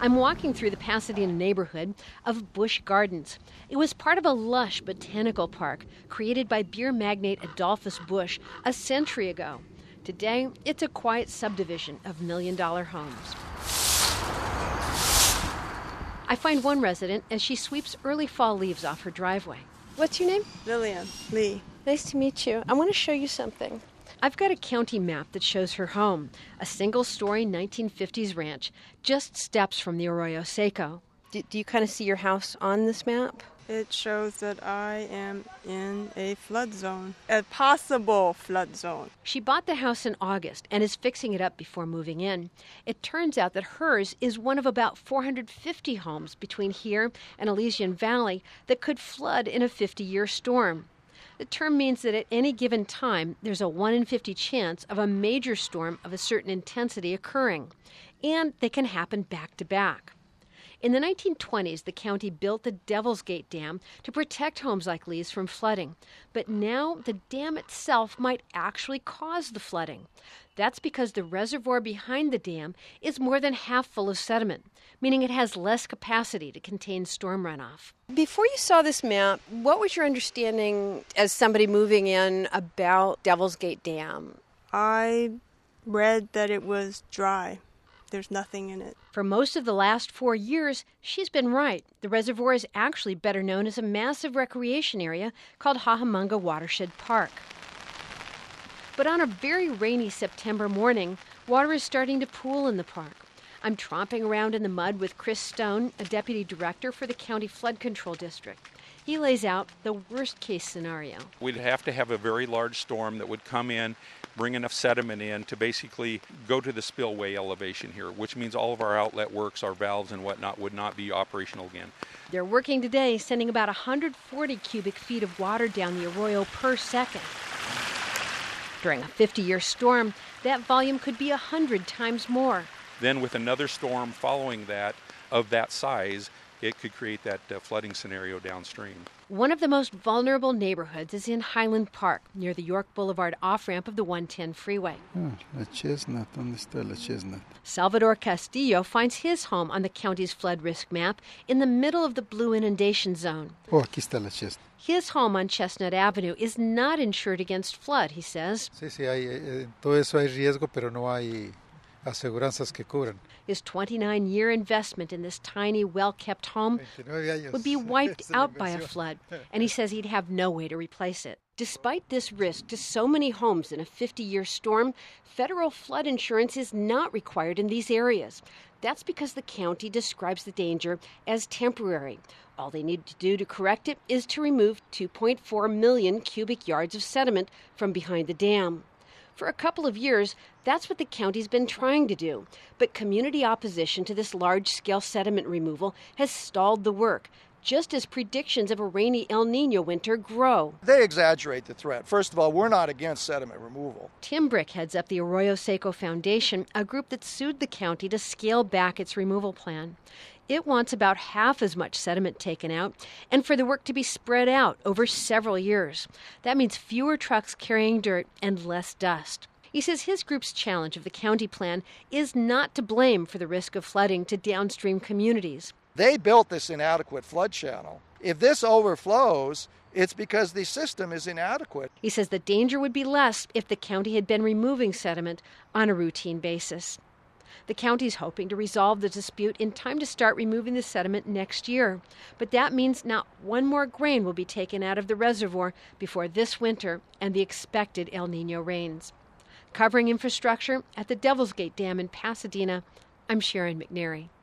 I'm walking through the Pasadena neighborhood of Busch Gardens. It was part of a lush botanical park created by beer magnate Adolphus Busch a century ago. Today, it's a quiet subdivision of million-dollar homes. I find one resident as she sweeps early fall leaves off her driveway. What's your name? Lillian Lee. Nice to meet you. I want to show you something. I've got a county map that shows her home, a single-story 1950s ranch, just steps from the Arroyo Seco. Do you kind of see your house on this map? It shows that I am in a flood zone, a possible flood zone. She bought the house in August and is fixing it up before moving in. It turns out that hers is one of about 450 homes between here and Elysian Valley that could flood in a 50-year storm. The term means that at any given time, there's a 1 in 50 chance of a major storm of a certain intensity occurring, and they can happen back to back. In the 1920s, the county built the Devil's Gate Dam to protect homes like Lee's from flooding. But now the dam itself might actually cause the flooding. That's because the reservoir behind the dam is more than half full of sediment, meaning it has less capacity to contain storm runoff. Before you saw this map, what was your understanding as somebody moving in about Devil's Gate Dam? I read that it was dry. There's nothing in it. For most of the last 4 years, she's been right. The reservoir is actually better known as a massive recreation area called Hahamunga Watershed Park. But on a very rainy September morning, water is starting to pool in the park. I'm tromping around in the mud with Chris Stone, a deputy director for the county flood control district. He lays out the worst-case scenario. We'd have to have a very large storm that would come in, bring enough sediment in to basically go to the spillway elevation here, which means all of our outlet works, our valves and whatnot would not be operational again. They're working today, sending about 140 cubic feet of water down the arroyo per second. During a 50-year storm, that volume could be 100 times more. Then with another storm following that, of that size, it could create that flooding scenario downstream. One of the most vulnerable neighborhoods is in Highland Park, near the York Boulevard off-ramp of the 110 freeway. La Chestnut, ¿dónde está La Chestnut? Salvador Castillo finds his home on the county's flood risk map in the middle of the blue inundation zone. Oh, aquí está La Chestnut. His home on Chestnut Avenue is not insured against flood, he says. Sí, hay, todo eso hay riesgo, pero no hay aseguranzas que cubran. His 29-year investment in this tiny, well-kept home would be wiped out by a flood, and he says he'd have no way to replace it. Despite this risk to so many homes in a 50-year storm, federal flood insurance is not required in these areas. That's because the county describes the danger as temporary. All they need to do to correct it is to remove 2.4 million cubic yards of sediment from behind the dam. For a couple of years, that's what the county's been trying to do. But community opposition to this large-scale sediment removal has stalled the work, just as predictions of a rainy El Nino winter grow. They exaggerate the threat. First of all, we're not against sediment removal. Tim Brick heads up the Arroyo Seco Foundation, a group that sued the county to scale back its removal plan. It wants about half as much sediment taken out and for the work to be spread out over several years. That means fewer trucks carrying dirt and less dust. He says his group's challenge of the county plan is not to blame for the risk of flooding to downstream communities. They built this inadequate flood channel. If this overflows, it's because the system is inadequate. He says the danger would be less if the county had been removing sediment on a routine basis. The county's hoping to resolve the dispute in time to start removing the sediment next year. But that means not one more grain will be taken out of the reservoir before this winter and the expected El Nino rains. Covering infrastructure at the Devil's Gate Dam in Pasadena, I'm Sharon McNary.